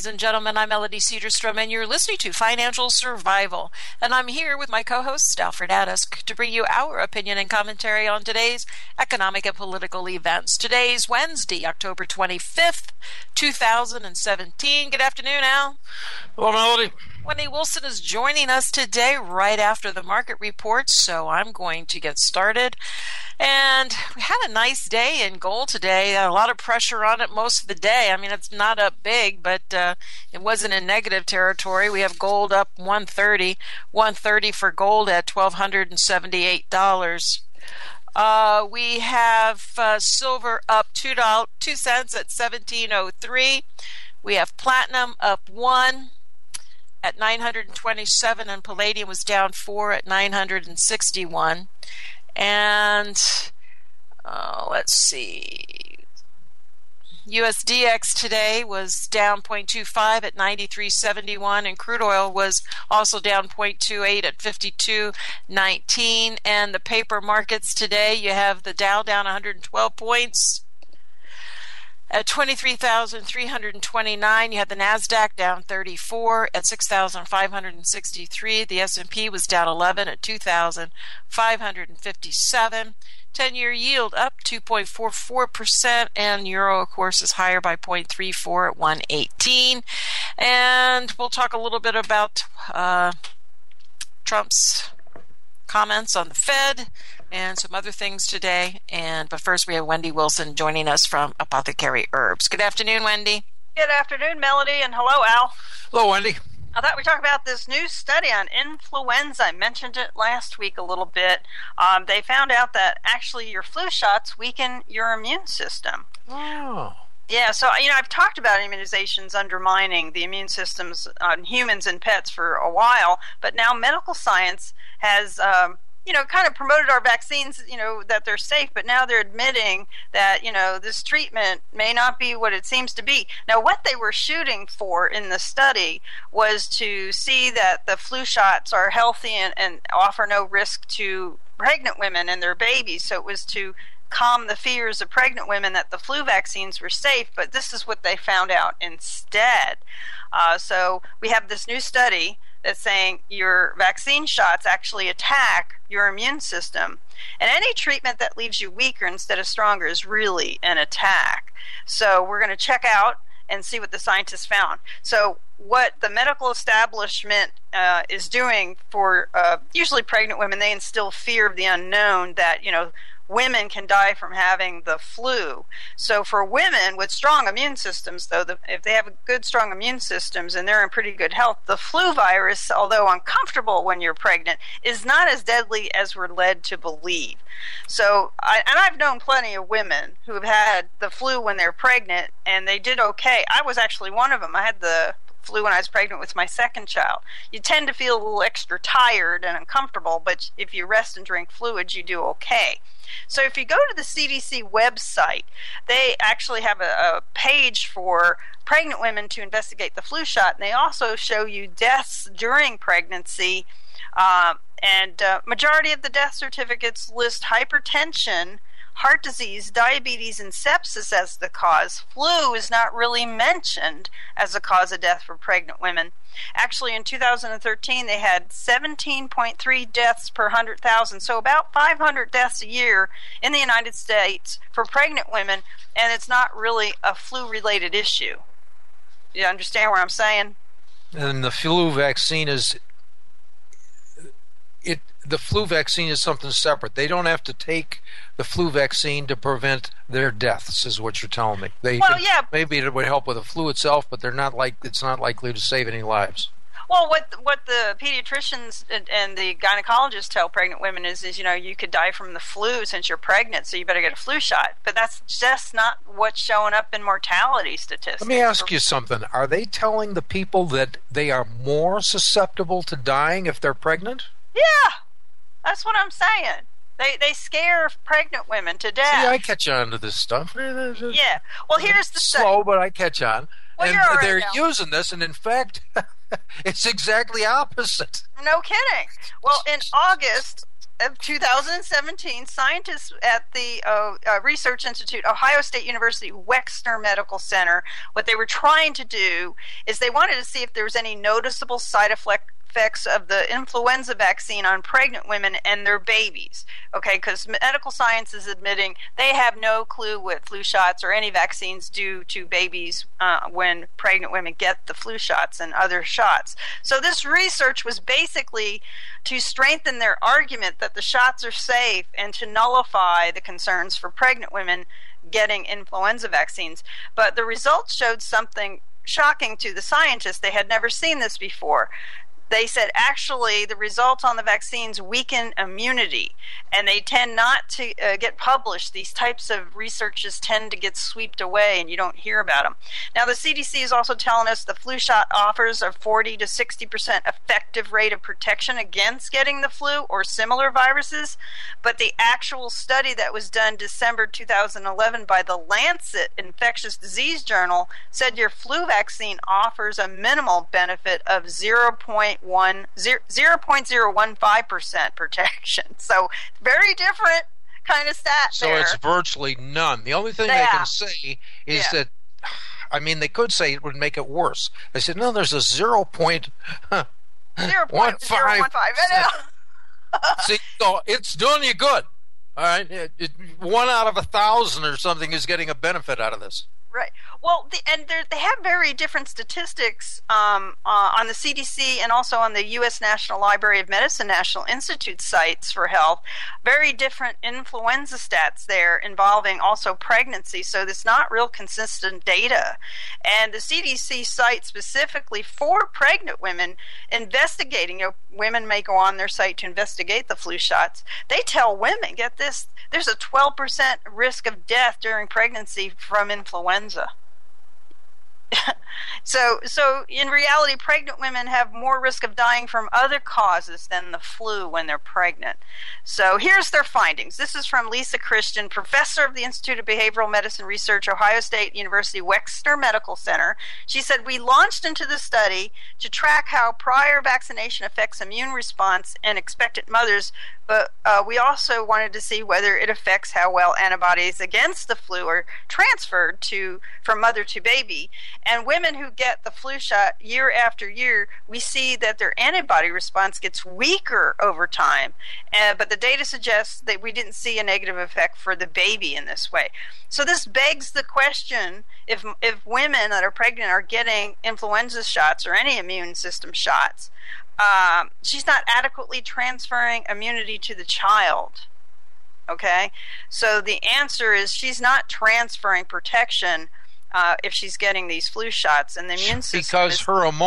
ladies and gentlemen. I'm Melody Cedarstrom, and you're listening to Financial Survival. And I'm here with my co-host, Alfred Addisk, to bring you our opinion and commentary on today's economic and political events. Today's Wednesday, October 25th, 2017. Good afternoon, Al. Hello, Melody. Wendy Wilson is joining us today right after the market reports, so I'm going to get started. And we had a nice day in gold today. A lot of pressure on it most of the day. I mean, it's not up big, but it wasn't in negative territory. We have gold up 130 for gold at $1,278. We have silver up 2 cents at $17.03. We have platinum up 1 at 927, and palladium was down 4 at 961. And let's see, USDX today was down 0.25 at 93.71, and crude oil was also down 0.28 at 52.19. And the paper markets today, you have the Dow down 112 points at 23,329. You had the NASDAQ down 34 at 6,563. The S&P was down 11 at 2,557. 10-year yield up 2.44%, and euro, of course, is higher by 0.34 at 118. And we'll talk a little bit about Trump's comments on the Fed and some other things today. But first, we have Wendy Wilson joining us from Apothecary Herbs. Good afternoon, Wendy. Good afternoon, Melody, and hello, Al. Hello, Wendy. I thought we'd talk about this new study on influenza. I mentioned it last week a little bit. They found out that actually your flu shots weaken your immune system. Oh. Yeah, so, I've talked about immunizations undermining the immune systems on humans and pets for a while, but now medical science has kind of promoted our vaccines, that they're safe, but now they're admitting that, this treatment may not be what it seems to be. Now, what they were shooting for in the study was to see that the flu shots are healthy and offer no risk to pregnant women and their babies. So it was to calm the fears of pregnant women that the flu vaccines were safe, but this is what they found out instead. So we have this new study that's saying your vaccine shots actually attack your immune system. And any treatment that leaves you weaker instead of stronger is really an attack. So we're going to check out and see what the scientists found. So what the medical establishment is doing for usually pregnant women, they instill fear of the unknown that, women can die from having the flu. So for women with strong immune systems, though, if they have good, strong immune systems and they're in pretty good health, the flu virus, although uncomfortable when you're pregnant, is not as deadly as we're led to believe. So, I've known plenty of women who have had the flu when they're pregnant, and they did okay. I was actually one of them. I had the flu when I was pregnant with my second child. You tend to feel a little extra tired and uncomfortable, but if you rest and drink fluids, you do okay. So if you go to the CDC website, they actually have a page for pregnant women to investigate the flu shot, and they also show you deaths during pregnancy, and majority of the death certificates list hypertension, heart disease, diabetes, and sepsis as the cause. Flu is not really mentioned as a cause of death for pregnant women. Actually, in 2013, they had 17.3 deaths per 100,000, so about 500 deaths a year in the United States for pregnant women, and it's not really a flu-related issue. You understand what I'm saying? And the flu vaccine is the flu vaccine is something separate. They don't have to take the flu vaccine to prevent their deaths, is what you're telling me. Maybe it would help with the flu itself, but it's not likely to save any lives. Well, what the pediatricians and the gynecologists tell pregnant women is you could die from the flu since you're pregnant, so you better get a flu shot. But that's just not what's showing up in mortality statistics. Let me ask you something. Are they telling the people that they are more susceptible to dying if they're pregnant? Yeah, that's what I'm saying. They scare pregnant women to death. See, I catch on to this stuff. Yeah. Well, here's the slow, but I catch on. Well, and they're using this, and in fact, it's exactly opposite. No kidding. Well, in August, of 2017, scientists at the Research Institute, Ohio State University Wexner Medical Center, what they were trying to do is they wanted to see if there was any noticeable side effects of the influenza vaccine on pregnant women and their babies. Okay, because medical science is admitting they have no clue what flu shots or any vaccines do to babies when pregnant women get the flu shots and other shots. So this research was basically to strengthen their argument that the shots are safe and to nullify the concerns for pregnant women getting influenza vaccines. But the results showed something shocking to the scientists. They had never seen this before. They said actually the results on the vaccines weaken immunity, and they tend not to get published. These types of researches tend to get swept away, and you don't hear about them. Now, the CDC is also telling us the flu shot offers a 40 to 60% effective rate of protection against getting the flu or similar viruses, but the actual study that was done December 2011 by the Lancet Infectious Disease Journal said your flu vaccine offers a minimal benefit of 0.015% protection. So very different kind of stat so there. It's virtually none. The only thing they can say is that, I mean, they could say it would make it worse. They said, no, there's a 0.015. See, so it's doing you good. All right? 1 out of 1,000 or something is getting a benefit out of this. Right. Well, they have very different statistics on the CDC and also on the U.S. National Library of Medicine National Institute sites for health. Very different influenza stats there involving also pregnancy. So there's not real consistent data. And the CDC site specifically for pregnant women investigating, women may go on their site to investigate the flu shots. They tell women, get this, there's a 12% risk of death during pregnancy from influenza. So in reality, pregnant women have more risk of dying from other causes than the flu when they're pregnant. So here's their findings. This is from Lisa Christian, professor of the Institute of Behavioral Medicine Research, Ohio State University Wexner Medical Center. She said, we launched into the study to track how prior vaccination affects immune response in expectant mothers, but we also wanted to see whether it affects how well antibodies against the flu are transferred from mother to baby. And women who get the flu shot year after year, we see that their antibody response gets weaker over time. But the data suggests that we didn't see a negative effect for the baby in this way. So this begs the question, if women that are pregnant are getting influenza shots or any immune system shots, she's not adequately transferring immunity to the child. Okay? So the answer is she's not transferring protection if she's getting these flu shots, and the immune system because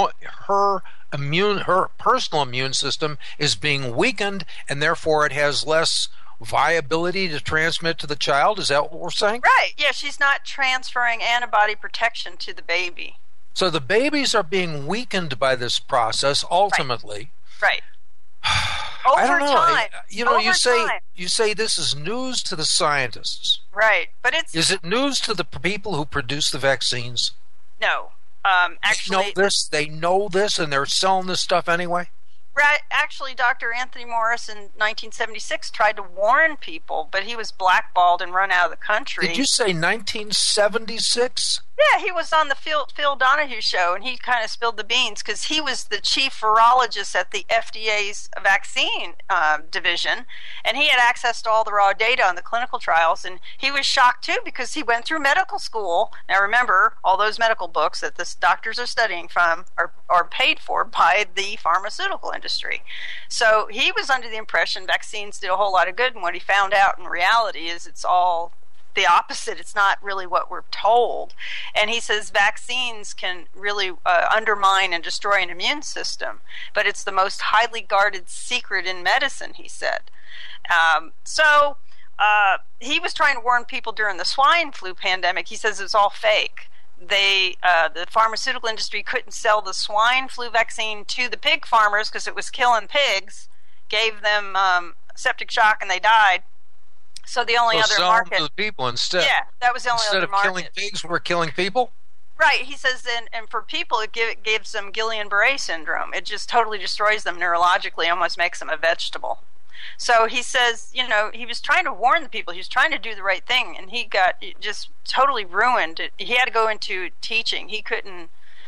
her personal immune system is being weakened, and therefore it has less viability to transmit to the child. Is that what we're saying? Right. Yeah, she's not transferring antibody protection to the baby. So the babies are being weakened by this process ultimately. Right. I don't know. Time. You say this is news to the scientists. Right, but is it news to the people who produce the vaccines? No. Actually, they know this, and they're selling this stuff anyway. Right. Actually, Dr. Anthony Morris in 1976 tried to warn people, but he was blackballed and run out of the country. Did you say 1976? Yeah, he was on the Phil Donahue show, and he kind of spilled the beans because he was the chief virologist at the FDA's vaccine division, and he had access to all the raw data on the clinical trials, and he was shocked too because he went through medical school. Now remember, all those medical books that the doctors are studying from are paid for by the pharmaceutical industry. So he was under the impression vaccines did a whole lot of good, and what he found out in reality is it's all the opposite. It's not really what we're told. And he says vaccines can really undermine and destroy an immune system, but it's the most highly guarded secret in medicine, he said. So he was trying to warn people during the swine flu pandemic. He says it's all fake. The pharmaceutical industry couldn't sell the swine flu vaccine to the pig farmers because it was killing pigs, gave them septic shock, and they died. So the only other market, them to the people instead. Yeah, that was the only other market. Instead of killing pigs, we're killing people. Right. He says, and for people, it gives them Guillain-Barré syndrome. It just totally destroys them neurologically, almost makes them a vegetable. So he says, he was trying to warn the people. He was trying to do the right thing, and he got just totally ruined. He had to go into teaching. He couldn't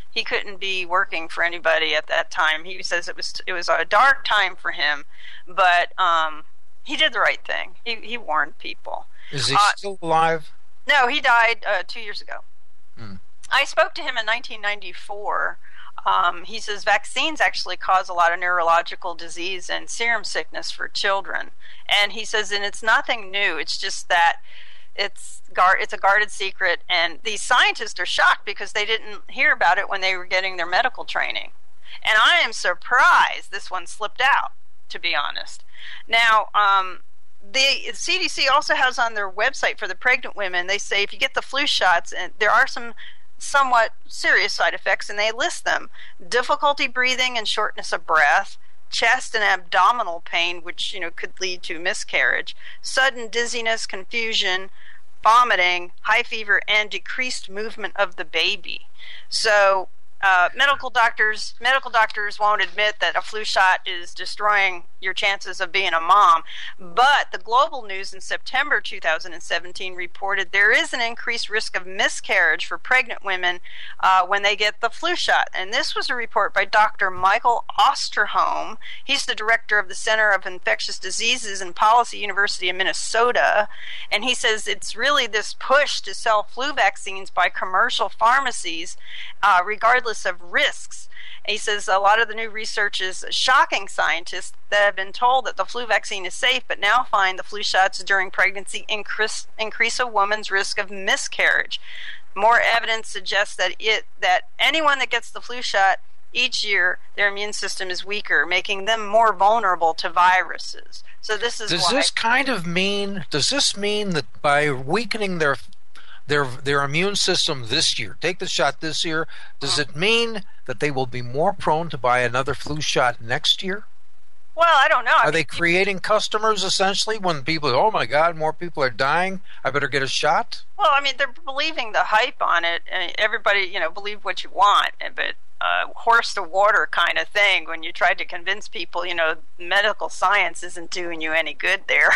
be working for anybody at that time. He says it was a dark time for him, but he did the right thing. He warned people. Is he still alive? No, he died 2 years ago. Hmm. I spoke to him in 1994. He says vaccines actually cause a lot of neurological disease and serum sickness for children. And he says, and it's nothing new. It's just that it's a guarded secret. And these scientists are shocked because they didn't hear about it when they were getting their medical training. And I am surprised this one slipped out, to be honest. Now, the CDC also has on their website for the pregnant women, they say if you get the flu shots, and there are some somewhat serious side effects, and they list them: difficulty breathing and shortness of breath, chest and abdominal pain, which could lead to miscarriage, sudden dizziness, confusion, vomiting, high fever, and decreased movement of the baby. So medical doctors won't admit that a flu shot is destroying your chances of being a mom. But the Global News in September 2017 reported there is an increased risk of miscarriage for pregnant women when they get the flu shot. And this was a report by Dr. Michael Osterholm. He's the director of the Center of Infectious Diseases and Policy, University of Minnesota. And he says it's really this push to sell flu vaccines by commercial pharmacies, regardless of risks. He says a lot of the new research is shocking scientists that have been told that the flu vaccine is safe, but now find the flu shots during pregnancy increase a woman's risk of miscarriage. More evidence suggests that anyone that gets the flu shot each year, their immune system is weaker, making them more vulnerable to viruses. So this is Does this mean that by weakening their immune system this year, take the shot this year, does it mean that they will be more prone to buy another flu shot next year? Well, I don't know. Are they creating customers essentially when people, oh my God, more people are dying, I better get a shot? Well, they're believing the hype on it, and everybody, believe what you want, but horse to water kind of thing. When you tried to convince people, medical science isn't doing you any good there.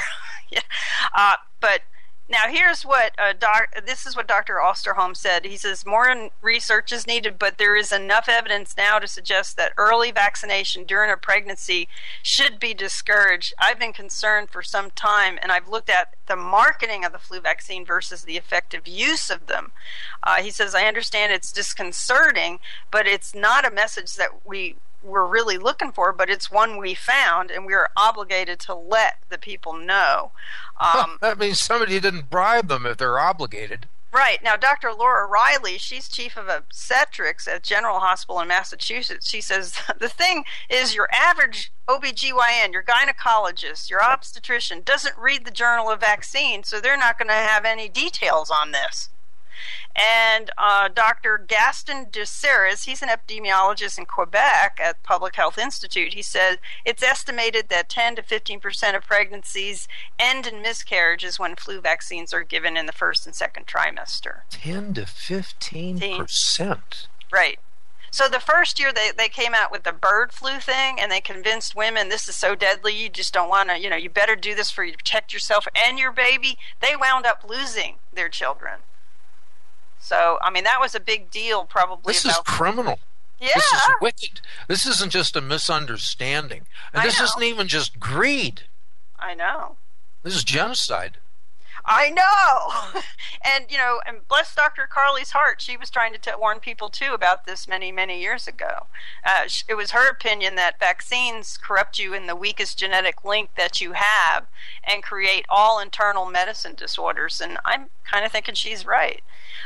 But now, here's what this is what Dr. Osterholm said. He says more research is needed, but there is enough evidence now to suggest that early vaccination during a pregnancy should be discouraged. I've been concerned for some time, and I've looked at the marketing of the flu vaccine versus the effective use of them. He says, I understand it's disconcerting, but it's not a message that we're really looking for, but it's one we found, and we are obligated to let the people know. That means somebody didn't bribe them if they're obligated. Right. Now, Dr. Laura Riley, she's chief of obstetrics at General Hospital in Massachusetts. She says, the thing is your average OBGYN, your gynecologist, your obstetrician doesn't read the Journal of Vaccines, so they're not going to have any details on this. And Dr. Gaston Duceris, he's an epidemiologist in Quebec at Public Health Institute. He said it's estimated that 10 to 15% of pregnancies end in miscarriages when flu vaccines are given in the first and second trimester. 10 to 15%? Right. So the first year they came out with the bird flu thing, and they convinced women this is so deadly, you just don't want to, you better do this to protect yourself and your baby. They wound up losing their children. So, that was a big deal, probably. This is criminal. Yeah. This is wicked. This isn't just a misunderstanding. And this isn't even just greed. I know. This is genocide. I know. And bless Dr. Carly's heart, she was trying to warn people, too, about this many, many years ago. It was her opinion that vaccines corrupt you in the weakest genetic link that you have and create all internal medicine disorders. And I'm kind of thinking she's right.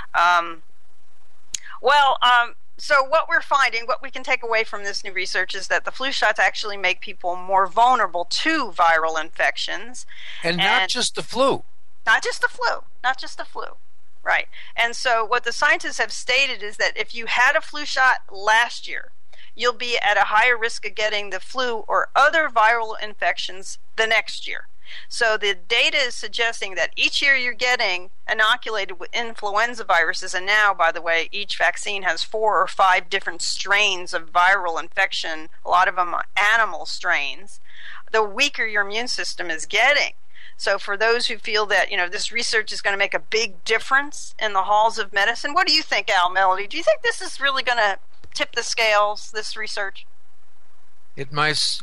So what we're finding, what we can take away from this new research is that the flu shots actually make people more vulnerable to viral infections. And not just the flu. Not just the flu. Right. And so what the scientists have stated is that if you had a flu shot last year, you'll be at a higher risk of getting the flu or other viral infections the next year. So the data is suggesting that each year you're getting inoculated with influenza viruses, and now, by the way, each vaccine has 4 or 5 different strains of viral infection, a lot of them are animal strains, the weaker your immune system is getting. So for those who feel that, this research is going to make a big difference in the halls of medicine, what do you think, Al, Melody? Do you think this is really going to tip the scales, this research? It might.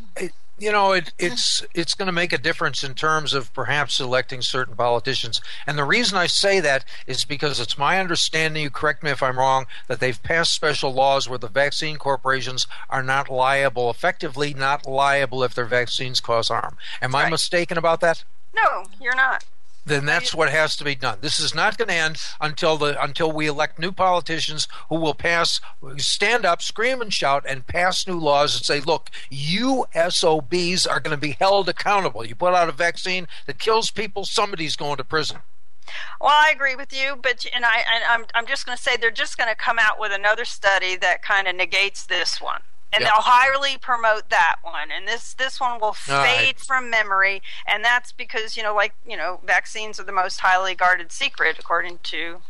It's going to make a difference in terms of perhaps electing certain politicians. And the reason I say that is because it's my understanding, you correct me if I'm wrong, that they've passed special laws where the vaccine corporations are not liable, effectively not liable if their vaccines cause harm. Am I mistaken about that? No, you're not. Then that's what has to be done. This is not going to end until we elect new politicians who will stand up, scream and shout, and pass new laws and say, look, you SOBs are going to be held accountable. You put out a vaccine that kills people, somebody's going to prison. Well, I agree with you, but I'm just going to say they're just going to come out with another study that kind of negates this one. And they'll highly promote that one, and this one will fade from memory, and that's because vaccines are the most highly guarded secret, according to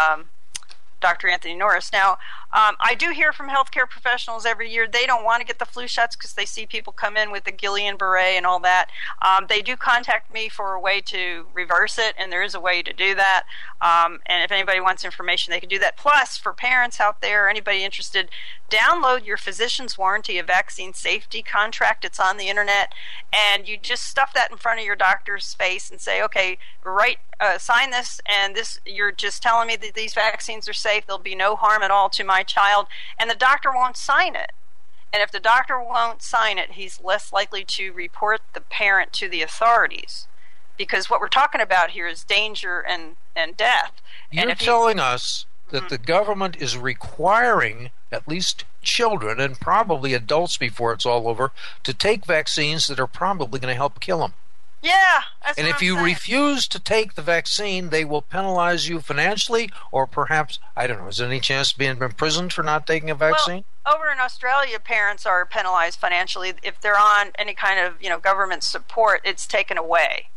Dr. Anthony Norris. Now, I do hear from healthcare professionals every year they don't want to get the flu shots because they see people come in with the Guillain-Barré and all that. They do contact me for a way to reverse it, and there is a way to do that. And if anybody wants information, they can do that. Plus, for parents out there, anybody interested, download your physician's warranty of vaccine safety contract. It's on the internet, and you just stuff that in front of your doctor's face and say, okay, sign this, and this, you're just telling me that these vaccines are safe. There'll be no harm at all to my child, and the doctor won't sign it. And if the doctor won't sign it, he's less likely to report the parent to the authorities, because what we're talking about here is danger and death. You're telling us that the government is requiring at least children and probably adults before it's all over to take vaccines that are probably going to help kill them. Yeah. And if you refuse to take the vaccine, they will penalize you financially, or perhaps, I don't know, is there any chance of being imprisoned for not taking a vaccine? Well, over in Australia, parents are penalized financially. If they're on any kind of government support, it's taken away.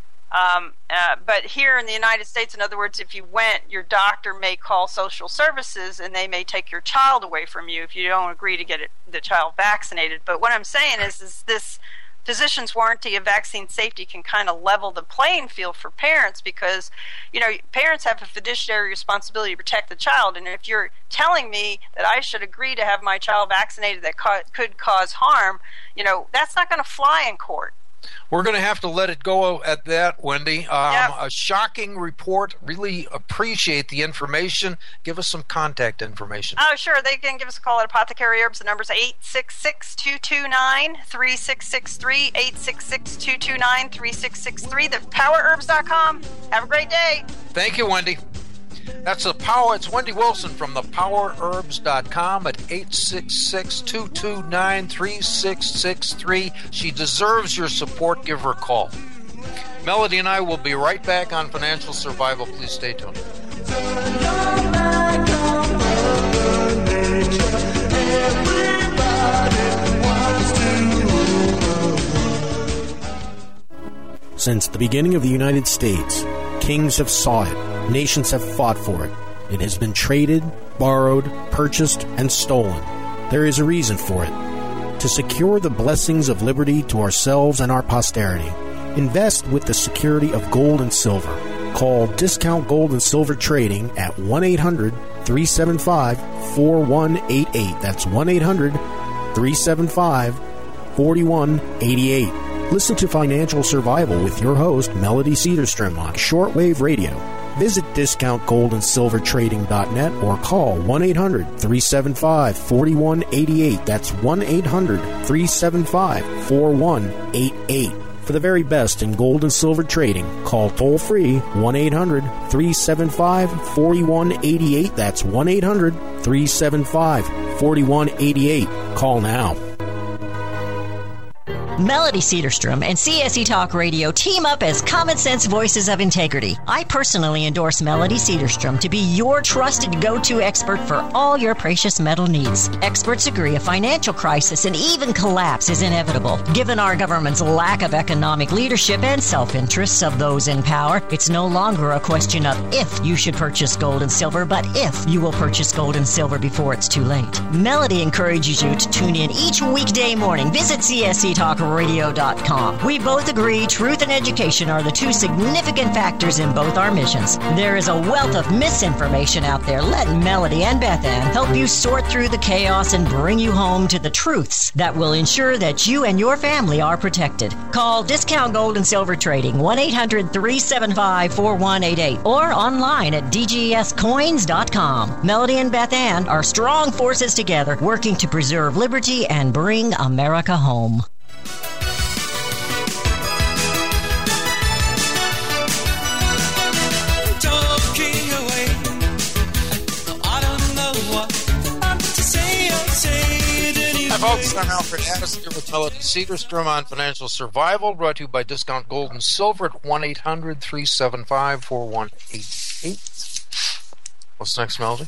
But here in the United States, in other words, if you went, your doctor may call social services and they may take your child away from you if you don't agree to get the child vaccinated. But what I'm saying is this physician's warranty of vaccine safety can kind of level the playing field for parents, because parents have a fiduciary responsibility to protect the child, and if you're telling me that I should agree to have my child vaccinated that could cause harm, that's not going to fly in court. We're going to have to let it go at that, Wendy. A shocking report. Really appreciate the information. Give us some contact information. Oh, sure. They can give us a call at Apothecary Herbs. The number's 866-229-3663, 866-229-3663. ThePowerHerbs.com. Have a great day. Thank you, Wendy. That's it's Wendy Wilson from thepowerherbs.com at 866-229-3663. She deserves your support. Give her a call. Melody and I will be right back on Financial Survival. Please stay tuned. Since the beginning of the United States, kings have sought it. Nations have fought for it. It has been traded, borrowed, purchased, and stolen. There is a reason for it. To secure the blessings of liberty to ourselves and our posterity, invest with the security of gold and silver. Call Discount Gold and Silver Trading at 1-800-375-4188. That's 1-800-375-4188. Listen to Financial Survival with your host, Melody Cedarstrom, on Shortwave Radio. Visit DiscountGoldandSilverTrading.net or call 1-800-375-4188. That's 1-800-375-4188. For the very best in gold and silver trading, call toll-free 1-800-375-4188. That's 1-800-375-4188. Call now. Melody Cedarstrom and CSE Talk Radio team up as common sense voices of integrity. I personally endorse Melody Cedarstrom to be your trusted go-to expert for all your precious metal needs. Experts agree a financial crisis and even collapse is inevitable. Given our government's lack of economic leadership and self-interests of those in power, it's no longer a question of if you should purchase gold and silver, but if you will purchase gold and silver before it's too late. Melody encourages you to tune in each weekday morning. Visit csctalkradio.com. We both agree truth and education are the two significant factors in both our missions. There is a wealth of misinformation out there. Let Melody and Beth Ann help you sort through the chaos and bring you home to the truths that will ensure that you and your family are protected. Call Discount Gold and Silver Trading 1-800-375-4188 or online at dgscoins.com. Melody and Beth Ann are strong forces together working to preserve liberty and bring America home. Hi, folks. I'm Alfred Harris here with Melody Cedarstrom on Financial Survival, brought to you by Discount Gold and Silver at 1-800-375-4188. What's next, Melody?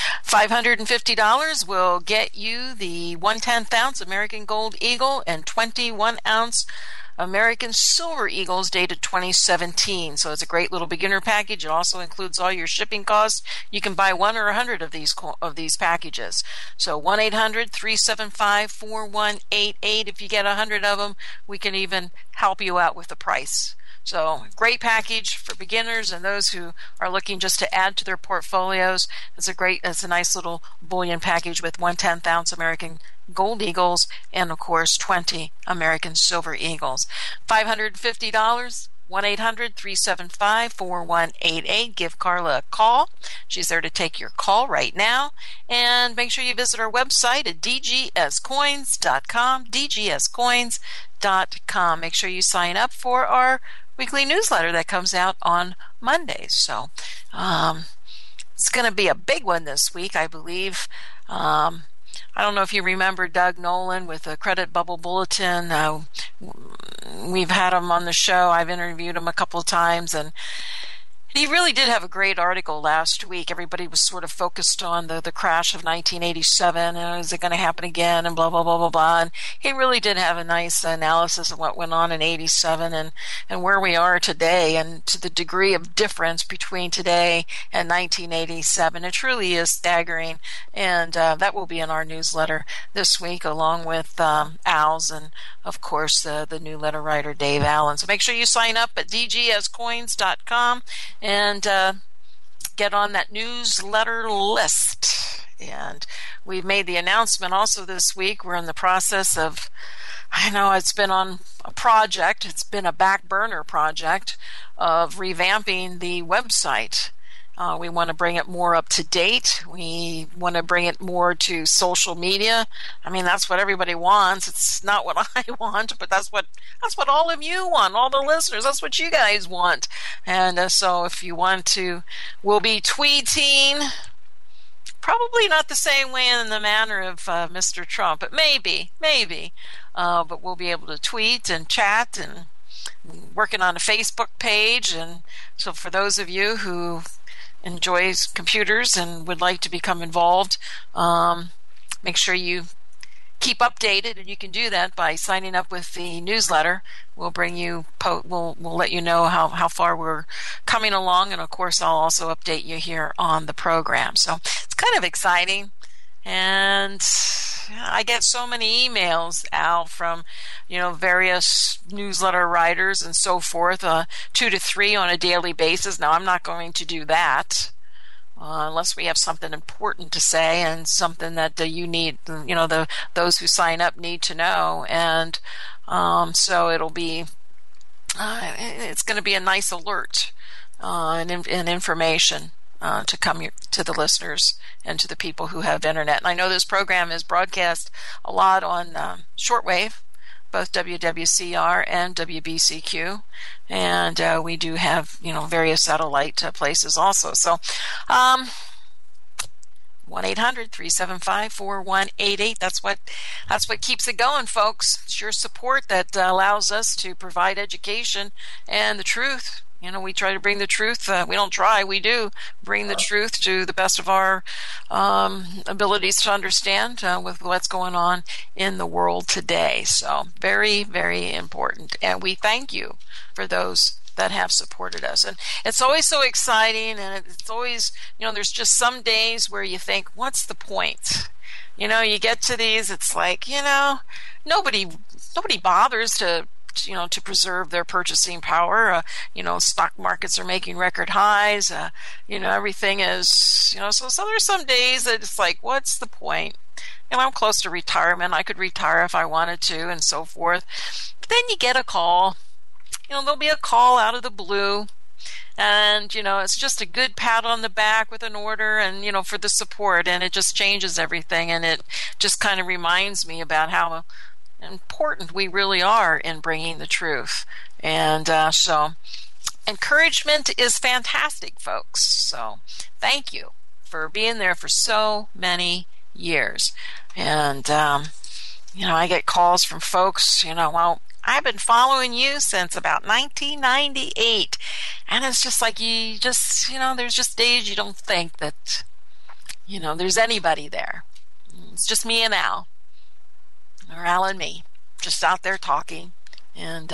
$550 will get you the 1/10 ounce American Gold Eagle and 21 ounce American Silver Eagles dated 2017. So it's a great little beginner package. It also includes all your shipping costs. You can buy 1 or 100 of these packages. So 1-800-375-4188. If you get 100 of them, we can even help you out with the price. So great package for beginners and those who are looking just to add to their portfolios. It's a nice little bullion package with 1/10 ounce American Gold Eagles and of course 20 American Silver Eagles. $550. 1-800-375-4188. Give Carla a call. She's there to take your call right now. And make sure you visit our website at dgscoins.com, dgscoins.com. Make sure you sign up for our weekly newsletter that comes out on Mondays. So it's going to be a big one this week, I believe. I don't know if you remember Doug Nolan with the Credit Bubble Bulletin. We've had him on the show. I've interviewed him a couple of times, and he really did have a great article last week. Everybody was sort of focused on the crash of 1987, and is it going to happen again, and blah, blah, blah, blah, blah. And he really did have a nice analysis of what went on in 87 and where we are today, and to the degree of difference between today and 1987. It truly is staggering, and that will be in our newsletter this week, along with Al's and, of course, the new letter writer, Dave Allen. So make sure you sign up at dgscoins.com and get on that newsletter list. And we've made the announcement also this week. We're in the process of, I know it's been on a project, it's been a back burner project of revamping the website. We want to bring it more up to date. We want to bring it more to social media. I mean, that's what everybody wants. It's not what I want, but that's what all of you want, all the listeners. That's what you guys want. And so if you want to, we'll be tweeting, probably not the same way in the manner of Mr. Trump, but maybe. But we'll be able to tweet and chat and working on a Facebook page. And so for those of you who enjoys computers and would like to become involved, make sure you keep updated, and you can do that by signing up with the newsletter. We'll bring you, we'll let you know how far we're coming along, and of course I'll also update you here on the program. So it's kind of exciting, and I get so many emails, Al, from various newsletter writers and so forth, 2 to 3 on a daily basis. Now I'm not going to do that unless we have something important to say and something that you need, those who sign up need to know. And so it'll be, it's going to be a nice alert and information to come to the listeners and to the people who have internet. And I know this program is broadcast a lot on shortwave, both WWCR and WBCQ, and we do have various satellite places also. So 1-800-375-4188. That's what keeps it going, folks. It's your support that allows us to provide education and the truth. We try to bring the truth. We don't try, we do bring the truth to the best of our abilities to understand with what's going on in the world today. So very, very important. And we thank you for those that have supported us. And it's always so exciting, and it's always, there's just some days where you think, what's the point? You get to these, it's like, nobody bothers to preserve their purchasing power. Stock markets are making record highs. Everything is, so there's some days that it's like, what's the point? I'm close to retirement. I could retire if I wanted to and so forth. But then you get a call. There'll be a call out of the blue, and, it's just a good pat on the back with an order and, for the support, and it just changes everything, and it just kind of reminds me about how important we really are in bringing the truth. And so encouragement is fantastic, folks. So thank you for being there for so many years. And, I get calls from folks, well, I've been following you since about 1998. And it's just like there's just days you don't think that, there's anybody there. It's just me and Al. Or Al and me, just out there talking. And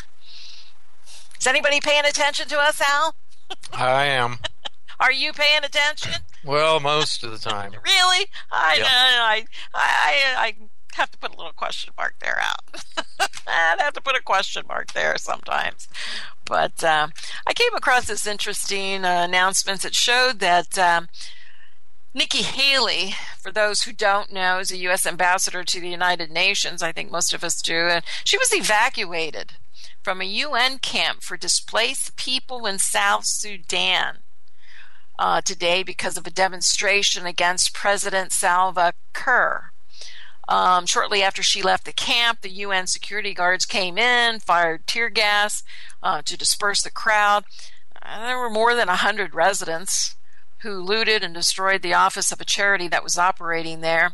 is anybody paying attention to us, Al? I am. Are you paying attention? Well, most of the time. Really? I have to put a little question mark there, Al. I'd have to put a question mark there sometimes. But I came across this interesting announcement that showed that Nikki Haley, for those who don't know, is a U.S. ambassador to the United Nations. I think most of us do. And she was evacuated from a UN camp for displaced people in South Sudan today because of a demonstration against President Salva Kiir. Shortly after she left the camp, the UN security guards came in, fired tear gas to disperse the crowd. There were more than 100 residents who looted and destroyed the office of a charity that was operating there.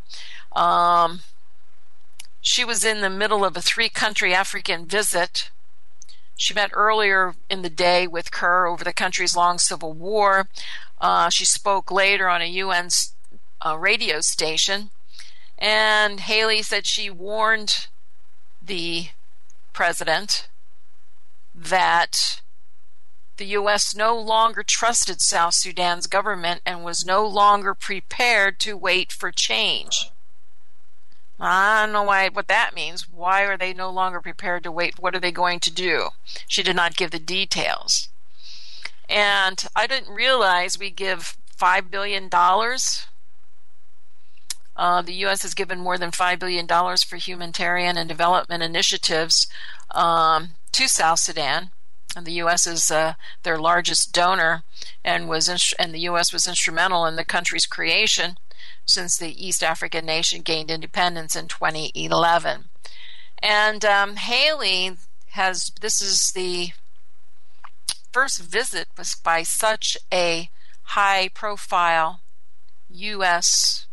She was in the middle of a 3-country African visit. She met earlier in the day with Kiir over the country's long civil war. She spoke later on a UN radio station. And Haley said she warned the president that the U.S. no longer trusted South Sudan's government and was no longer prepared to wait for change. I don't know what that means. Why are they no longer prepared to wait? What are they going to do? She did not give the details. And I didn't realize we give $5 billion. The U.S. has given more than $5 billion for humanitarian and development initiatives to South Sudan. And the U.S. is their largest donor, and the U.S. was instrumental in the country's creation since the East African nation gained independence in 2011. And Haley this is the first visit was by such a high-profile U.S.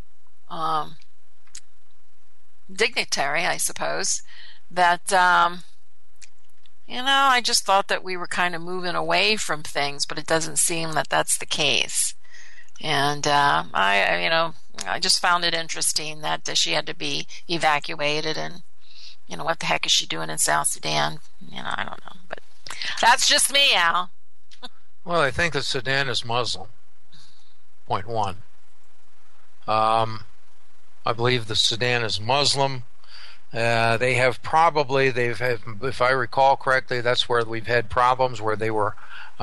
Dignitary, I suppose, that I just thought that we were kind of moving away from things, but it doesn't seem that that's the case. And I just found it interesting that she had to be evacuated, and what the heck is she doing in South Sudan? I don't know, but that's just me, Al. Well, I think that Sudan is Muslim. Point one. I believe the Sudan is Muslim. They've had, if I recall correctly, that's where we've had problems where they were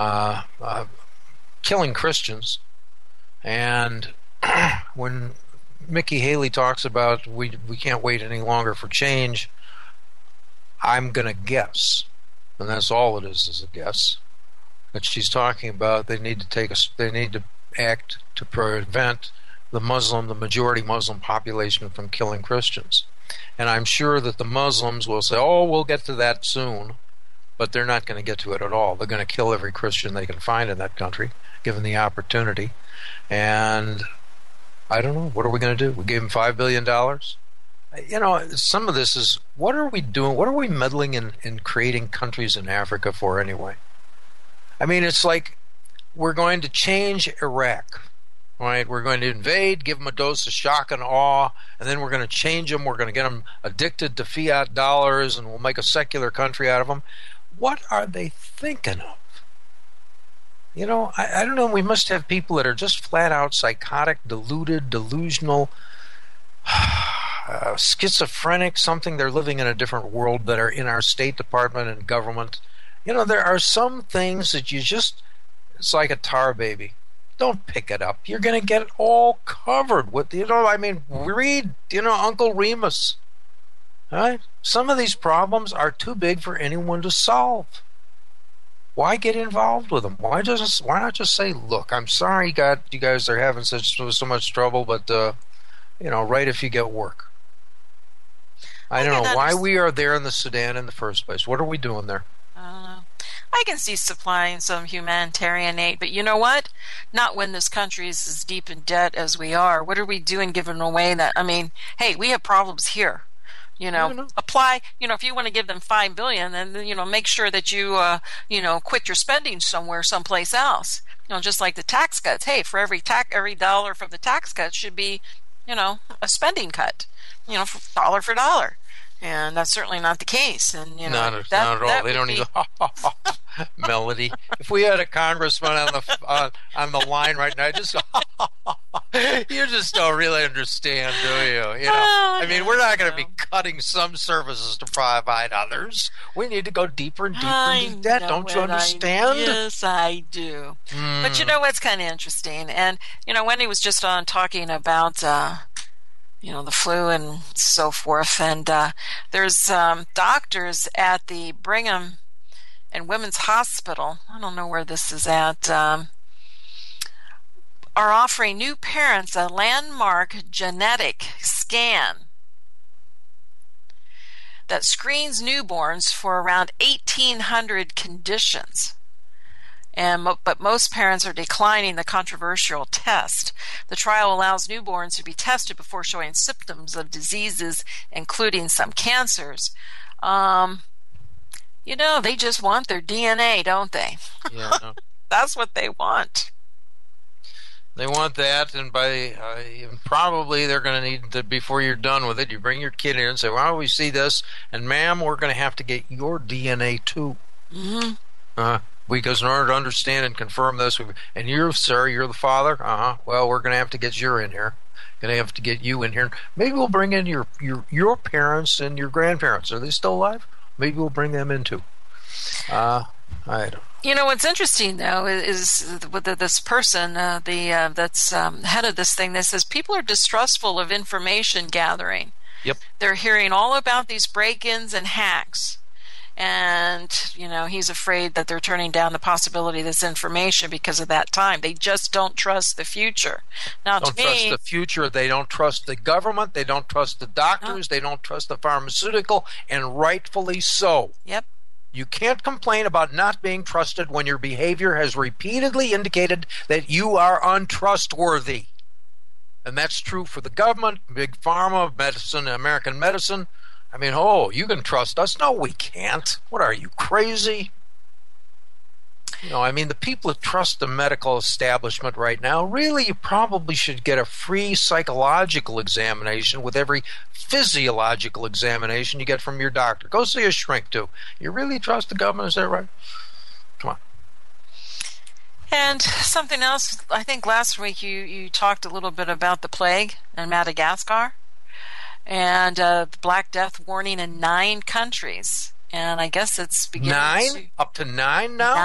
killing Christians. And when Nikki Haley talks about we can't wait any longer for change, I'm going to guess, and that's all it is a guess, that she's talking about they need to act to prevent the majority Muslim population from killing Christians. And I'm sure that the Muslims will say, oh, we'll get to that soon, but they're not going to get to it at all. They're going to kill every Christian they can find in that country, given the opportunity. And I don't know. What are we going to do? We gave them $5 billion. You know, some of this is, what are we doing? What are we meddling in creating countries in Africa for anyway? I mean, it's like we're going to change Iraq, right? We're going to invade, give them a dose of shock and awe, and then we're going to change them. We're going to get them addicted to fiat dollars, and we'll make a secular country out of them. What are they thinking of? You know, I don't know. We must have people that are just flat out psychotic, deluded, delusional, schizophrenic, something. They're living in a different world that are in our State Department and government. You know, there are some things that you just, it's like a tar baby. Don't pick it up. You're going to get it all covered with, you know, I mean, read, you know, Uncle Remus. Right? Some of these problems are too big for anyone to solve. Why get involved with them? Why not just say, look, I'm sorry you guys are having so much trouble, but, you know, right if you get work. I don't know why we are there in the Sudan in the first place. What are we doing there? I don't know. I can see supplying some humanitarian aid, but you know what? Not when this country is as deep in debt as we are. What are we doing giving away that? I mean, hey, we have problems here. You know, apply, you know, if you want to give them $5 billion, then, you know, make sure that you, you know, quit your spending someplace else. You know, just like the tax cuts. Hey, for every dollar from the tax cut should be, you know, a spending cut, you know, dollar for dollar. And that's certainly not the case. And you know, not at all. They don't even Melody. If we had a congressman on the line right now, you just don't really understand, do you? You know, I mean, we're not going to be cutting some services to provide others. We need to go deeper and deeper into debt. Don't you understand? Yes, I do. But you know what's kind of interesting, and you know, Wendy was just on talking about. You know, the flu and so forth. And there's doctors at the Brigham and Women's Hospital, I don't know where this is at, are offering new parents a landmark genetic scan that screens newborns for around 1,800 conditions. But most parents are declining the controversial test. The trial allows newborns to be tested before showing symptoms of diseases, including some cancers. You know, they just want their DNA, don't they? Yeah. No. That's what they want. They want that, and by probably they're going to need to, before you're done with it, you bring your kid in and say, well, we see this, and ma'am, we're going to have to get your DNA too. Mm-hmm. Because in order to understand and confirm this, and you, sir, you're the father? Well, we're going to have to get you in here. Going to have to get you in here. Maybe we'll bring in your parents and your grandparents. Are they still alive? Maybe we'll bring them in too. I don't know. You know, what's interesting, though, is with this person that's head of this thing that says people are distrustful of information gathering. Yep. They're hearing all about these break-ins and hacks. And, you know, he's afraid that they're turning down the possibility of this information because of that time. They just don't trust the future. Now, don't trust the future. They don't trust the government. They don't trust the doctors. They don't trust the pharmaceutical, and rightfully so. Yep. You can't complain about not being trusted when your behavior has repeatedly indicated that you are untrustworthy. And that's true for the government, big pharma, medicine, American medicine. I mean, you can trust us? No, we can't. What are you, crazy? You know, I mean, the people that trust the medical establishment right now, really, you probably should get a free psychological examination with every physiological examination you get from your doctor. Go see a shrink, too. You really trust the government? Is that right? Come on. And something else, I think last week you talked a little bit about the plague in Madagascar. And Black Death warning in 9 countries. And I guess it's beginning 9? Up to 9 now?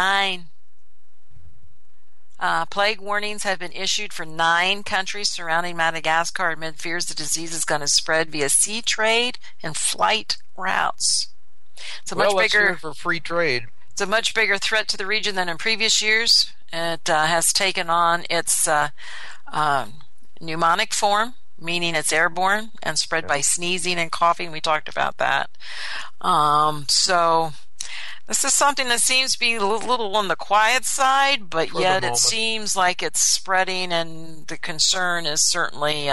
9. Plague warnings have been issued for 9 countries surrounding Madagascar amid fears the disease is going to spread via sea trade and flight routes. It's a much bigger for free trade. It's a much bigger threat to the region than in previous years. It has taken on its pneumonic form, meaning it's airborne and spread by sneezing and coughing. We talked about that. So This is something that seems to be a little on the quiet side, but yet it seems like it's spreading, and the concern is certainly...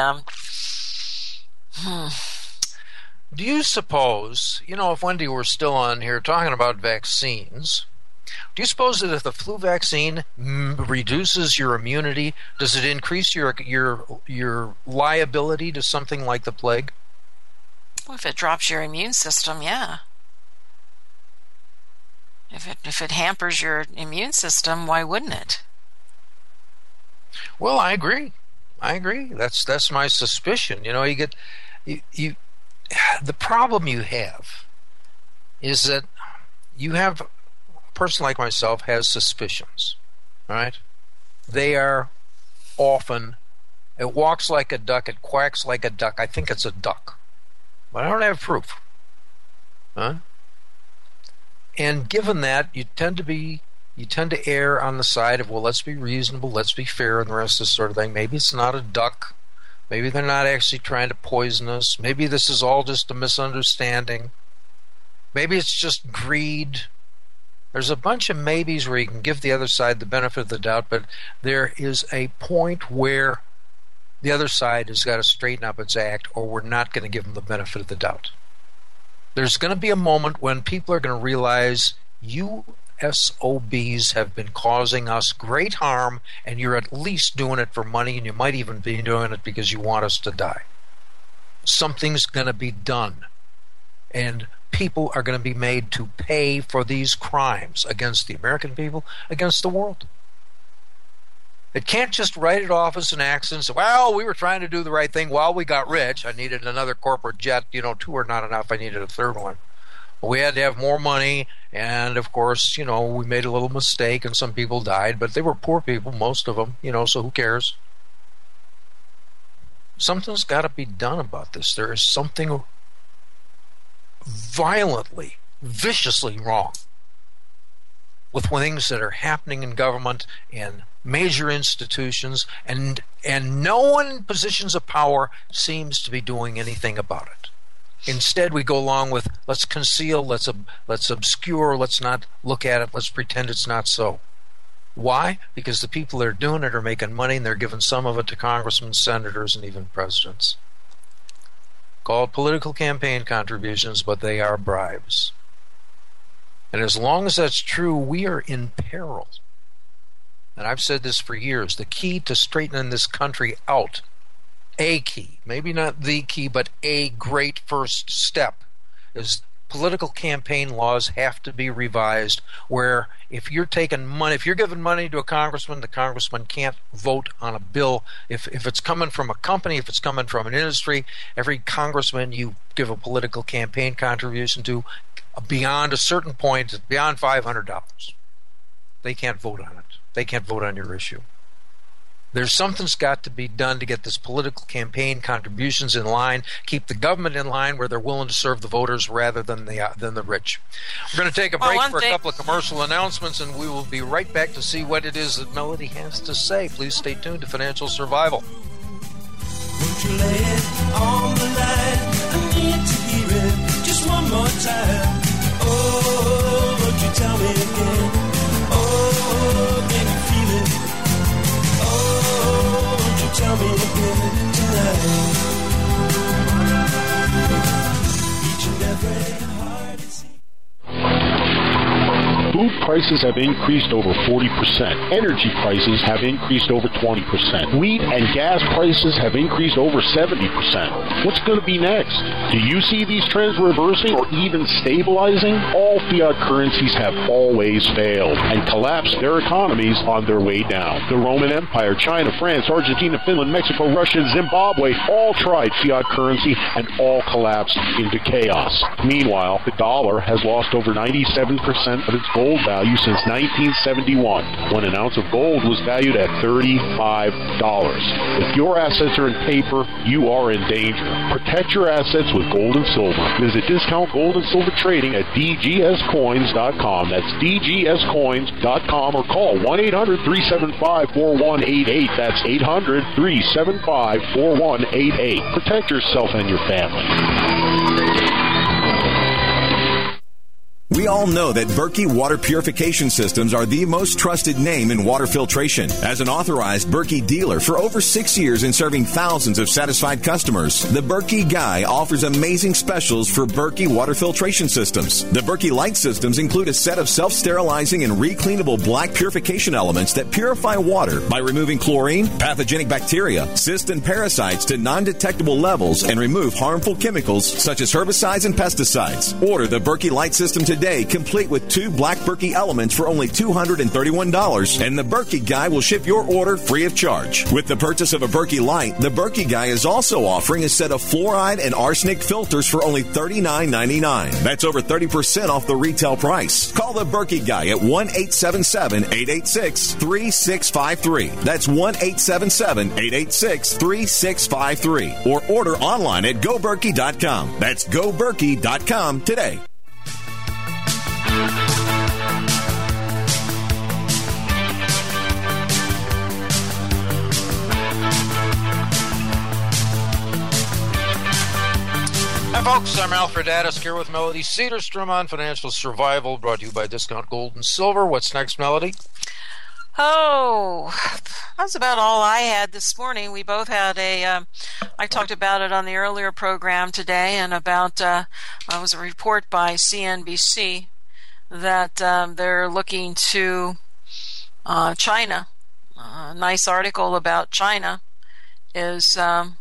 Do you suppose, if Wendy were still on here talking about vaccines, do you suppose that if the flu vaccine reduces your immunity, does it increase your liability to something like the plague? Well, if it drops your immune system, yeah. If it hampers your immune system, why wouldn't it? Well, I agree. That's my suspicion. The problem you have is that you have a person like myself has suspicions, right? They are often, it walks like a duck, it quacks like a duck. I think it's a duck, but I don't have proof. Huh? And given that, you tend to err on the side of, well, let's be reasonable, let's be fair, and the rest of this sort of thing. Maybe it's not a duck. Maybe they're not actually trying to poison us. Maybe this is all just a misunderstanding. Maybe it's just greed. There's a bunch of maybes where you can give the other side the benefit of the doubt, but there is a point where the other side has got to straighten up its act, or we're not going to give them the benefit of the doubt. There's going to be a moment when people are going to realize you SOBs have been causing us great harm, and you're at least doing it for money, and you might even be doing it because you want us to die. Something's going to be done, and people are going to be made to pay for these crimes against the American people, against the world. It can't just write it off as an accident. So, well, we were trying to do the right thing while we got rich. I needed another corporate jet. 2 are not enough. I needed a third one. We had to have more money, and of course, we made a little mistake, and some people died, but they were poor people, most of them, so who cares? Something's got to be done about this. There is something violently, viciously wrong with things that are happening in government and major institutions, and no one in positions of power seems to be doing anything about it. Instead, we go along with, let's conceal, let's obscure, let's not look at it, let's pretend it's not so. Why? Because the people that are doing it are making money, and they're giving some of it to congressmen, senators, and even presidents. Called political campaign contributions, but they are bribes. And as long as that's true, we are in peril. And I've said this for years, the key to straightening this country out, a key, maybe not the key, but a great first step, is political campaign laws have to be revised, where if you're taking money, if you're giving money to a congressman, the congressman can't vote on a bill. If it's coming from a company, if it's coming from an industry, every congressman you give a political campaign contribution to, beyond a certain point, beyond $500, they can't vote on it. They can't vote on your issue. Something's got to be done to get this political campaign contributions in line, keep the government in line where they're willing to serve the voters rather than the rich. We're going to take a break for a couple of commercial announcements, and we will be right back to see what it is that Melody has to say. Please stay tuned to Financial Survival. Won't you lay it on the line? I need to hear it just one more time. Oh, won't you tell me again? Oh, can you feel it? Oh, won't you tell me again tonight? Each and every heart is... Food prices have increased over 40%. Energy prices have increased over 20%. Wheat and gas prices have increased over 70%. What's going to be next? Do you see these trends reversing or even stabilizing? All fiat currencies have always failed and collapsed their economies on their way down. The Roman Empire, China, France, Argentina, Finland, Mexico, Russia, Zimbabwe all tried fiat currency and all collapsed into chaos. Meanwhile, the dollar has lost over 97% of its gold value since 1971, when an ounce of gold was valued at $35. If your assets are in paper, you are in danger. Protect your assets with gold and silver. Visit Discount Gold and Silver Trading at dgscoins.com. That's dgscoins.com, or call 1-800-375-4188. That's 800-375-4188. Protect yourself and your family. We all know that Berkey Water Purification Systems are the most trusted name in water filtration. As an authorized Berkey dealer for over 6 years and serving thousands of satisfied customers, the Berkey Guy offers amazing specials for Berkey water filtration systems. The Berkey Light systems include a set of self-sterilizing and recleanable black purification elements that purify water by removing chlorine, pathogenic bacteria, cysts, and parasites to non-detectable levels and remove harmful chemicals such as herbicides and pesticides. Order the Berkey Light system today, complete with 2 black Berkey elements for only $231, and the Berkey Guy will ship your order free of charge. With the purchase of a Berkey Light, the Berkey Guy is also offering a set of fluoride and arsenic filters for only $39.99. That's over 30% off the retail price. Call the Berkey Guy at 1-877-886-3653. That's 1-877-886-3653. Or order online at GoBerkey.com. That's GoBerkey.com today. Hi folks, I'm Alfred Addis here with Melody Cedarstrom on Financial Survival, brought to you by Discount Gold and Silver. What's next, Melody? Oh, that's about all I had this morning. We both had I talked about it on the earlier program today, and about, it was a report by CNBC that they're looking to China. A nice article about China is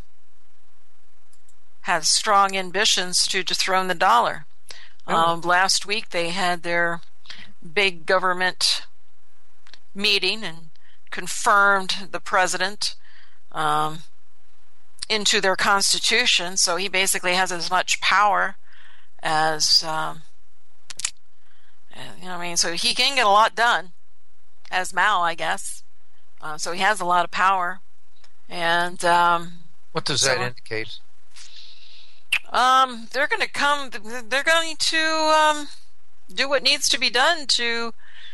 has strong ambitions to dethrone the dollar. Last week they had their big government meeting and confirmed the president into their constitution, so he basically has as much power as so he can get a lot done as Mao, I guess. So he has a lot of power. And what does that indicate? They're going to do what needs to be done to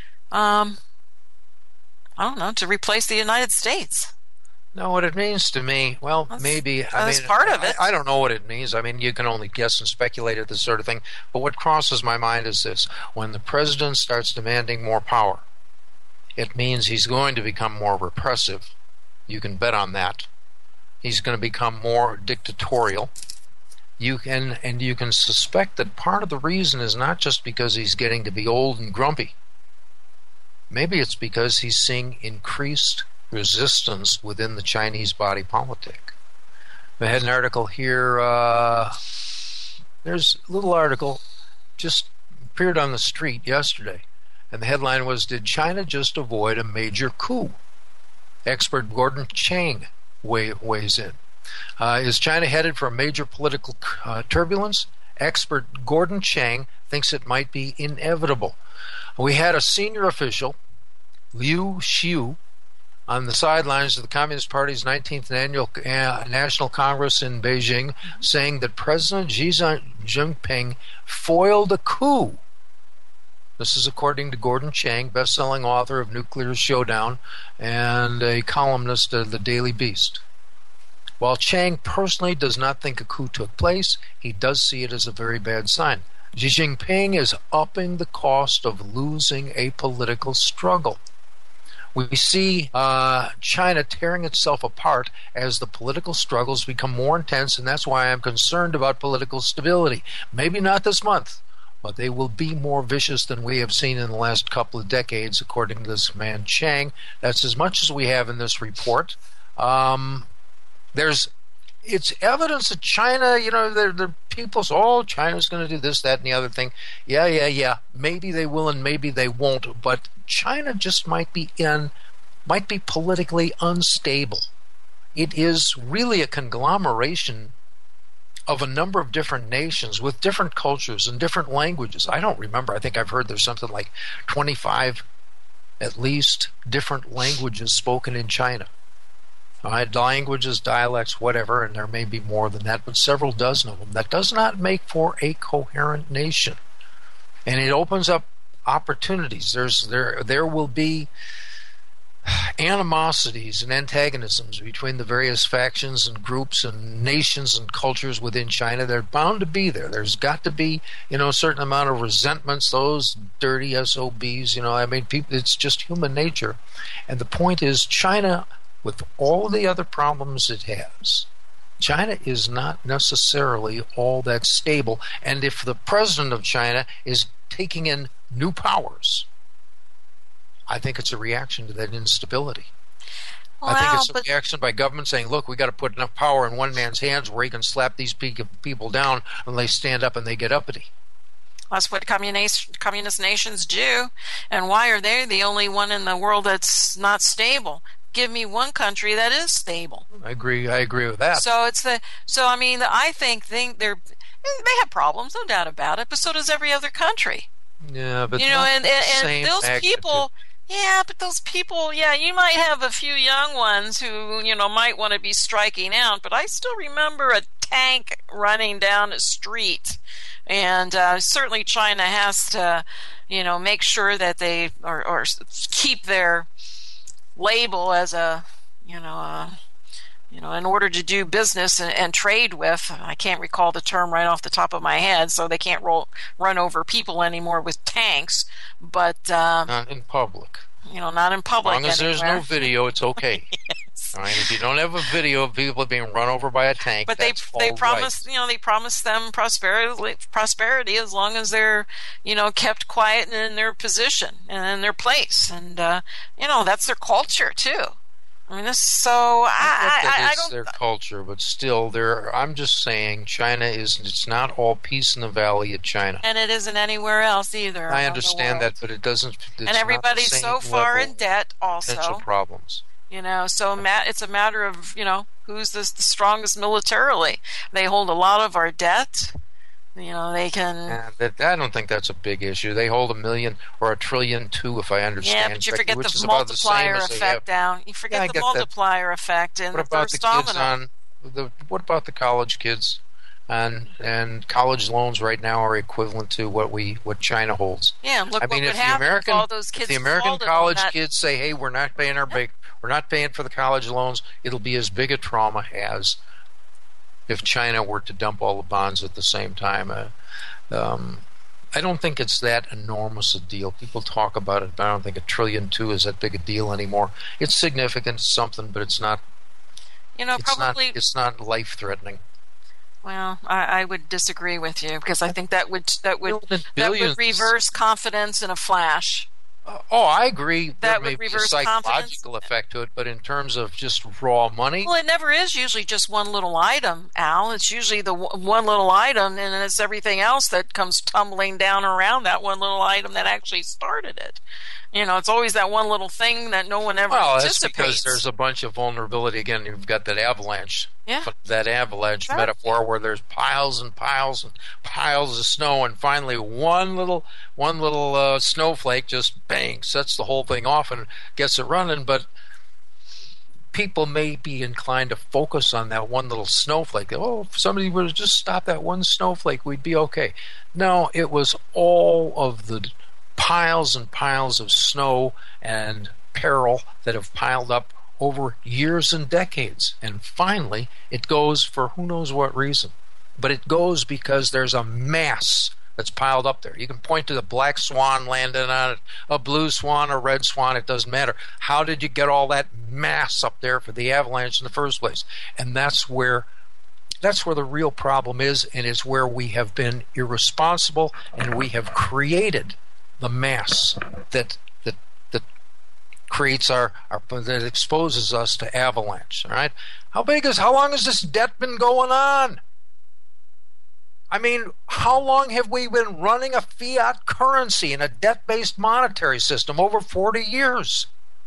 to replace the United States. No, what it means to me, well, maybe. That's part of it. I don't know what it means. I mean, you can only guess and speculate at this sort of thing. But what crosses my mind is this. When the president starts demanding more power, it means he's going to become more repressive. You can bet on that. He's going to become more dictatorial. You can suspect that part of the reason is not just because he's getting to be old and grumpy. Maybe it's because he's seeing increased resistance within the Chinese body politic. I had an article here. There's a little article just appeared on the street yesterday, and the headline was, "Did China just avoid a major coup?" Expert Gordon Chang weighs in. Is China headed for a major political turbulence? Expert Gordon Chang thinks it might be inevitable. We had a senior official, Liu Xiu, on the sidelines of the Communist Party's 19th annual National Congress in Beijing, saying that President Xi Jinping foiled a coup. This is according to Gordon Chang, best-selling author of Nuclear Showdown and a columnist of the Daily Beast. While Chang personally does not think a coup took place, he does see it as a very bad sign. Xi Jinping is upping the cost of losing a political struggle. We see China tearing itself apart as the political struggles become more intense, and that's why I'm concerned about political stability. Maybe not this month, but they will be more vicious than we have seen in the last couple of decades, according to this man Chang. That's as much as we have in this report. It's evidence that China, the people say, oh, China's going to do this, that, and the other thing. Yeah. Maybe they will and maybe they won't, but China just might be politically unstable. It is really a conglomeration of a number of different nations with different cultures and different languages. I don't remember. I think I've heard there's something like 25, at least, different languages spoken in China. Languages, dialects, whatever, and there may be more than that, but several dozen of them. That does not make for a coherent nation, and it opens up opportunities. There will be animosities and antagonisms between the various factions and groups and nations and cultures within China. They're bound to be there. There's got to be, a certain amount of resentments, those dirty SOBs, people, it's just human nature. And the point is, China, with all the other problems it has, China is not necessarily all that stable. And if the president of China is taking in new powers, I think it's a reaction to that instability. I think it's a reaction by government saying, look, we got to put enough power in one man's hands where he can slap these people down and they stand up and they get uppity. That's what communist nations do. And why are they the only one in the world that's not stable? Give me one country that is stable. I agree with that. So I think they have problems, no doubt about it, but so does every other country. Yeah, but and those people. Yeah, but those people, you might have a few young ones who, might want to be striking out, but I still remember a tank running down a street. And certainly China has to, make sure that they or keep their label as in order to do business and trade with. I can't recall the term right off the top of my head, so they can't run over people anymore with tanks. But not in public. Not in public. As long as there's no video, it's okay. Yes. All right, if you don't have a video of people being run over by a tank, but they promise right. They promise them prosperity as long as they're kept quiet in their position and in their place, and that's their culture too. I mean, I don't. Their culture, but still, I'm just saying, China it's not all peace in the valley of China, and it isn't anywhere else either. I understand that, but it doesn't. And everybody's so far in debt, also. Potential problems. So it's a matter of who's the strongest militarily. They hold a lot of our debt. They can. I don't think that's a big issue. They hold $1 million or $1 trillion too, if I understand. Yeah, but you forget the multiplier effect down. You forget the multiplier effect in the first domino. What about the college kids? And college loans right now are equivalent to what China holds. Yeah, look what would happen if all those kids. If the American college kids say, "Hey, we're not paying we're not paying for the college loans," it'll be as big a trauma as if China were to dump all the bonds at the same time. I don't think it's that enormous a deal. People talk about it, but I don't think $1 trillion is that big a deal anymore. It's significant, it's something, but it's not. It's not life threatening. Well, I would disagree with you because I think that would reverse confidence in a flash. I agree. That there may would be a psychological effect to it, but in terms of just raw money... Well, it never is usually just one little item, Al. It's usually the one little item, and it's everything else that comes tumbling down around that one little item that actually started it. It's always that one little thing that no one ever anticipates. That's because there's a bunch of vulnerability. Again, you've got that avalanche. Yeah. That avalanche metaphor where there's piles and piles and piles of snow, and finally one little snowflake just bang sets the whole thing off and gets it running. But people may be inclined to focus on that one little snowflake. Oh, if somebody were to just stop that one snowflake, we'd be okay. No, it was all of the piles and piles of snow and peril that have piled up over years and decades. And finally, it goes for who knows what reason. But it goes because there's a mass that's piled up there. You can point to the black swan landing on it, a blue swan, a red swan, it doesn't matter. How did you get all that mass up there for the avalanche in the first place? And that's where the real problem is, and it's where we have been irresponsible, and we have created the mass that creates that exposes us to avalanche. All right, how long has this debt been going on? I mean, how long have we been running a fiat currency and a debt-based monetary system? Over 40 years.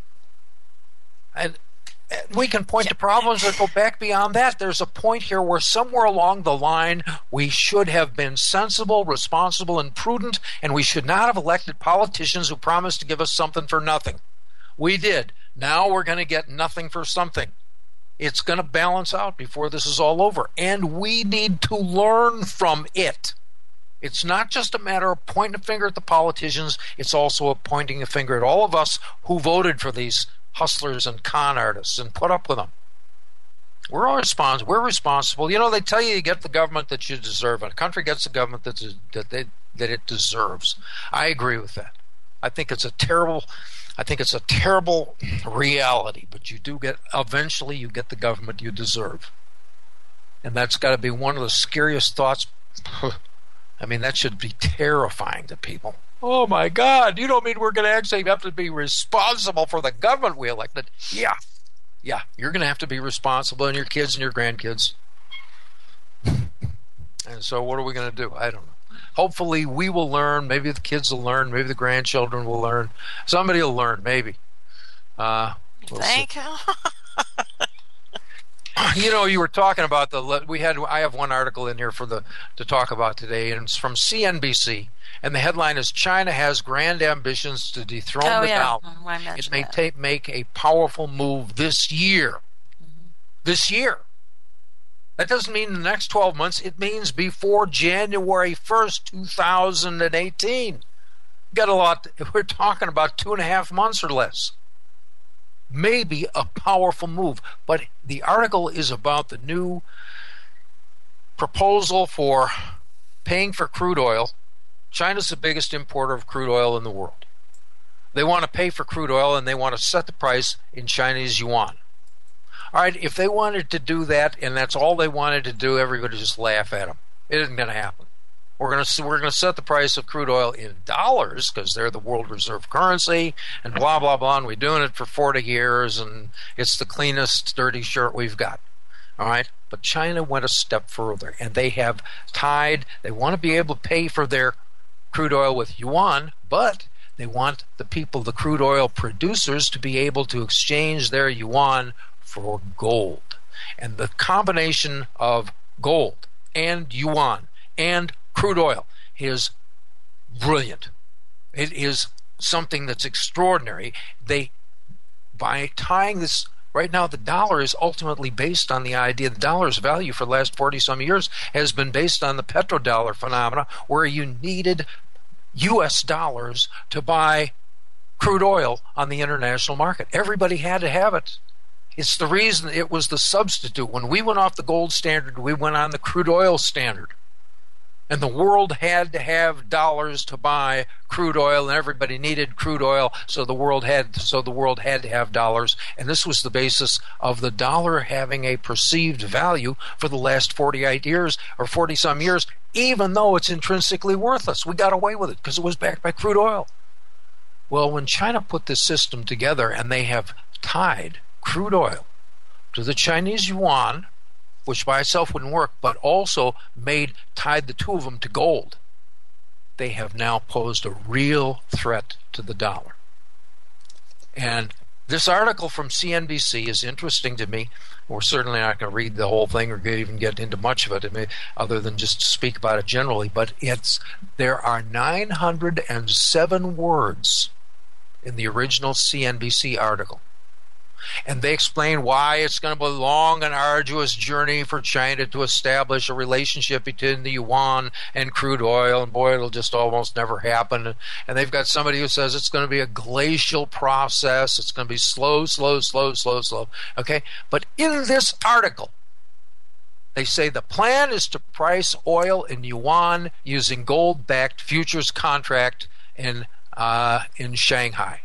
And we can point to problems that go back beyond that. There's a point here where somewhere along the line we should have been sensible, responsible, and prudent, and we should not have elected politicians who promised to give us something for nothing. We did. Now we're going to get nothing for something. It's going to balance out before this is all over, and we need to learn from it. It's not just a matter of pointing a finger at the politicians. It's also a pointing a finger at all of us who voted for these hustlers and con artists and put up with them. We're responsible. You know, they tell you get the government that you deserve, and a country gets the government that it deserves. I agree with that. I think it's a terrible reality, but eventually you get the government you deserve. And that's got to be one of the scariest thoughts. I mean, that should be terrifying to people. Oh my God, you don't mean we're going to actually have to be responsible for the government we elected? Yeah, you're going to have to be responsible, and your kids and your grandkids. And so what are we going to do? I don't know. Hopefully we will learn. Maybe the kids will learn. Maybe the grandchildren will learn. Somebody will learn, maybe. We'll Thank you. You know, you were talking about I have one article in here to talk about today, and it's from CNBC, and the headline is "China has grand ambitions to dethrone the dollar. It may make a powerful move this year." Mm-hmm. This year. That doesn't mean in the next 12 months. It means before January 1st, 2018. We're talking about 2.5 months or less. Maybe a powerful move. But the article is about the new proposal for paying for crude oil. China's the biggest importer of crude oil in the world. They want to pay for crude oil, and they want to set the price in Chinese yuan. All right, if they wanted to do that, and that's all they wanted to do, everybody just laugh at them. It isn't going to happen. We're going to set the price of crude oil in dollars because they're the world reserve currency, and blah blah blah. And we're doing it for 40 years, and it's the cleanest dirty shirt we've got. All right, but China went a step further, and they have tied. They want to be able to pay for their crude oil with yuan, but they want the crude oil producers, to be able to exchange their yuan for gold. And the combination of gold and yuan and crude oil is brilliant. It is something that's extraordinary. By tying this, right now the dollar is ultimately based on the idea, the dollar's value for the last 40-some years has been based on the petrodollar phenomena, where you needed U.S. dollars to buy crude oil on the international market. Everybody had to have it. It's the reason it was the substitute. When we went off the gold standard, we went on the crude oil standard. And the world had to have dollars to buy crude oil, and everybody needed crude oil, so the world had to have dollars. And this was the basis of the dollar having a perceived value for the last 48 years or 40-some years, even though it's intrinsically worthless. We got away with it because it was backed by crude oil. Well, when China put this system together, and they have tied crude oil to the Chinese yuan, which by itself wouldn't work, but also tied the two of them to gold, they have now posed a real threat to the dollar. And this article from CNBC is interesting to me. We're certainly not going to read the whole thing or even get into much of it, other than just to speak about it generally, but there are 907 words in the original CNBC article. And they explain why it's going to be a long and arduous journey for China to establish a relationship between the yuan and crude oil. And boy, it'll just almost never happen. And they've got somebody who says it's going to be a glacial process. It's going to be slow. Okay? But in this article, they say the plan is to price oil in yuan using gold-backed futures contract in Shanghai.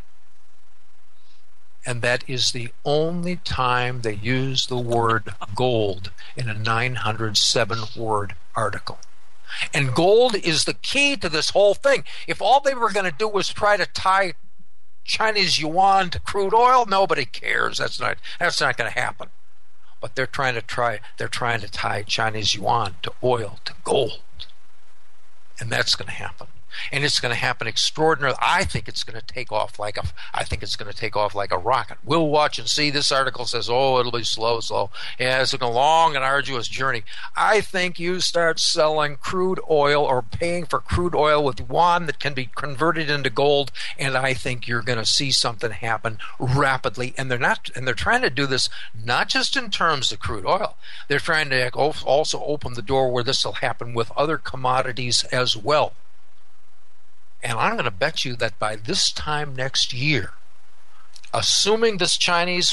And that is the only time they use the word gold in a 907-word article. And gold is the key to this whole thing. If all they were going to do was try to tie Chinese yuan to crude oil, nobody cares. That's not going to happen. But they're trying to tie Chinese yuan to oil, to gold. And that's going to happen. And it's going to happen extraordinarily. I think it's going to take off like a rocket. We'll watch and see. This article says, it'll be slow. Yeah, it's a long and arduous journey. I think you start selling crude oil or paying for crude oil with yuan that can be converted into gold, and I think you're going to see something happen rapidly. And they're trying to do this not just in terms of crude oil. They're trying to also open the door where this will happen with other commodities as well. And I'm going to bet you that by this time next year, assuming this Chinese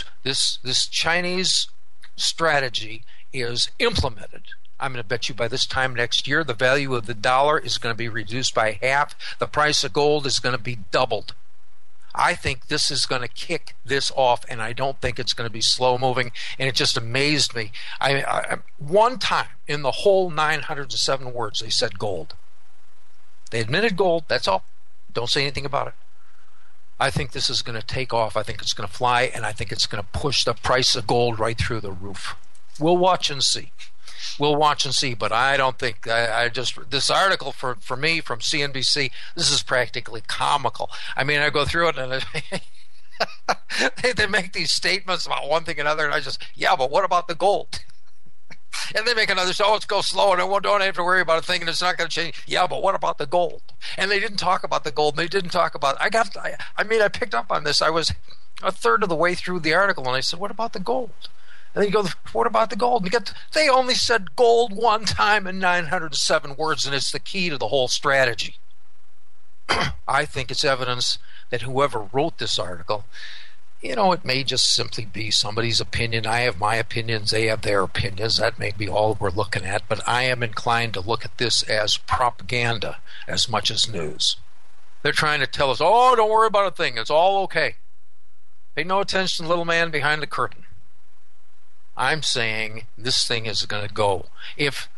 strategy is implemented, I'm going to bet you by this time next year the value of the dollar is going to be reduced by half. The price of gold is going to be doubled. I think this is going to kick this off, and I don't think it's going to be slow moving. And it just amazed me. I one time in the whole 907 words they said gold. They admitted gold. That's all. Don't say anything about it. I think this is going to take off. I think it's going to fly, and I think it's going to push the price of gold right through the roof. We'll watch and see. But I don't think this article for me from CNBC, this is practically comical. I mean, I go through it and they make these statements about one thing and another, and I just, but what about the gold? And they make another, it's go slow and I don't have to worry about a thing and it's not going to change. Yeah, but what about the gold? And they didn't talk about the gold. And they didn't talk about, I picked up on this. I was a third of the way through the article and I said, what about the gold? And then you go, what about the gold? And they only said gold one time in 907 words, and it's the key to the whole strategy. I think it's evidence that whoever wrote this article, it may just simply be somebody's opinion. I have my opinions. They have their opinions. That may be all we're looking at. But I am inclined to look at this as propaganda as much as news. They're trying to tell us, don't worry about a thing. It's all okay. Pay no attention to the little man behind the curtain. I'm saying this thing is going to go. If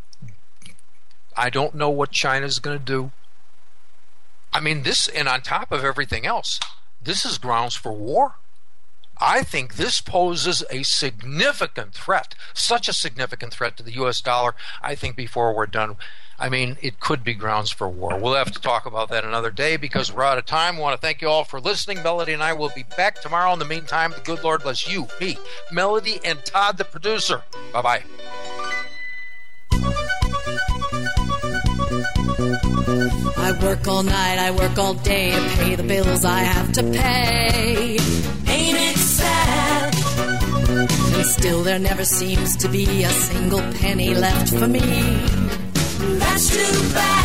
I don't know what China's going to do. I mean, this, and on top of everything else, this is grounds for war. I think this poses a significant threat, such a significant threat to the U.S. dollar. I think before we're done, it could be grounds for war. We'll have to talk about that another day because we're out of time. I want to thank you all for listening. Melody and I will be back tomorrow. In the meantime, the good Lord bless you, me, Melody, and Todd, the producer. Bye-bye. I work all night, I work all day to pay the bills I have to pay. Ain't it sad? And still there never seems to be a single penny left for me. That's too bad.